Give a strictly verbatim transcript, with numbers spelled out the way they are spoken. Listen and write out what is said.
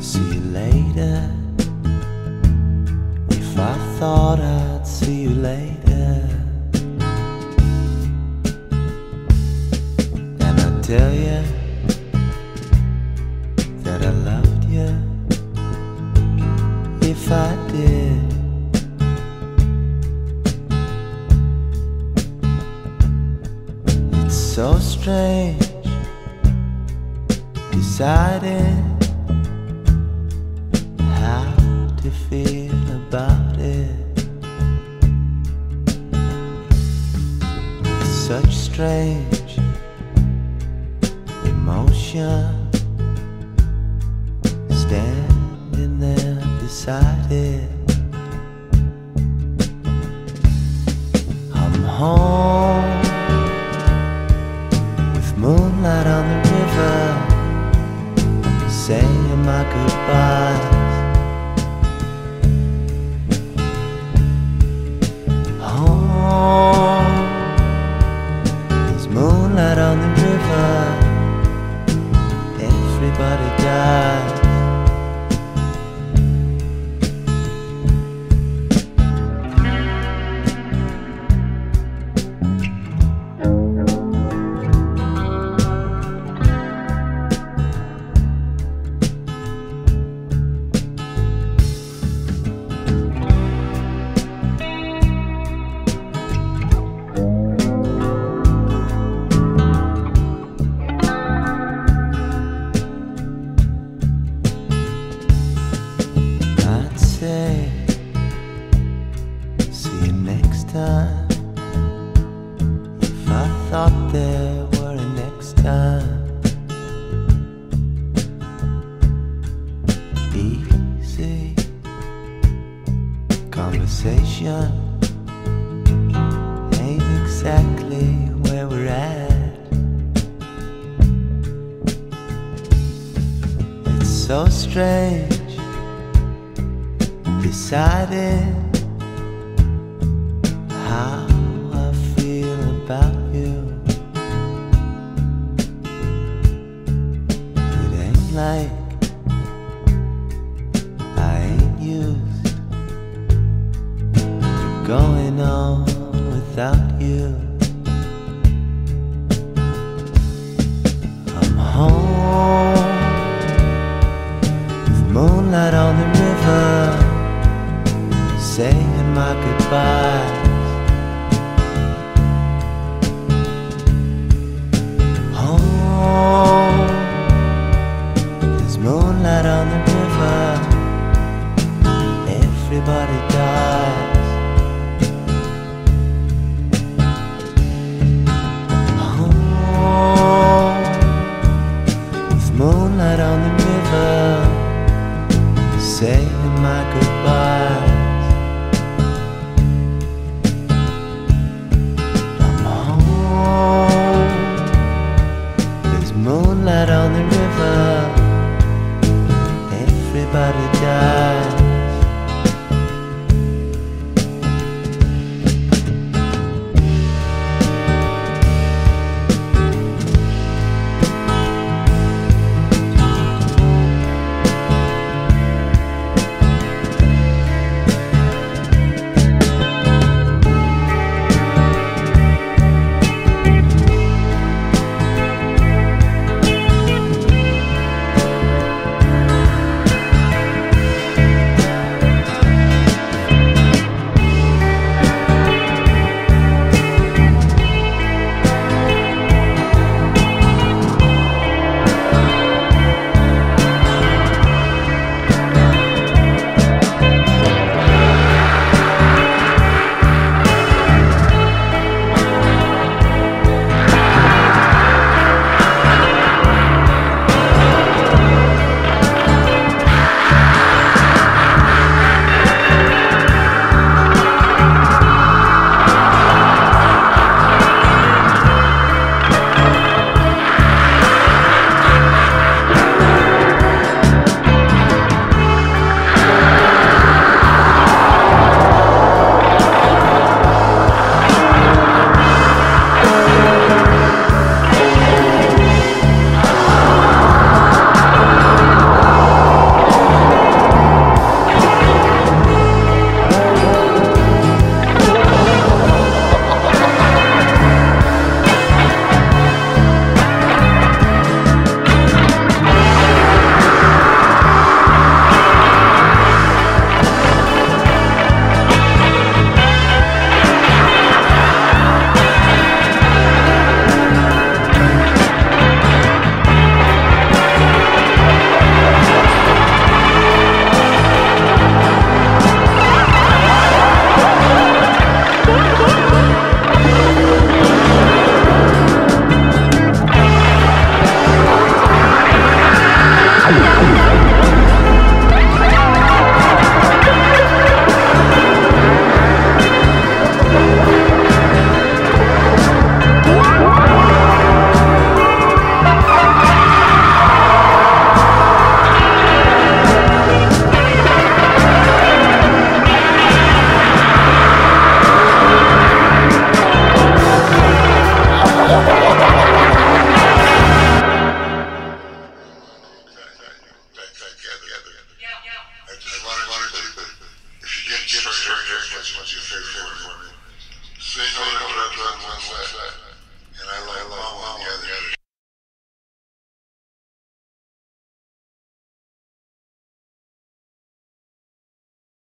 See you later. If I thought I'd see you later, and I tell you that I loved you. If I did, it's so strange deciding how to feel about it. With such strange emotion, standing there beside it. I'm home with moonlight on the river, saying my goodbyes. Home, there's moonlight on the river, everybody dies. See you next time. If I thought there were a next time. Easy conversation ain't exactly where we're at. It's so strange deciding how I feel about you. It ain't like I ain't used to going on without you. I'm home with moonlight on the river, saying my goodbyes. Home, there's moonlight on the river, everybody dies. Home, with moonlight on the river, saying my goodbyes. Moonlight on the river, everybody dies. What's your favorite one?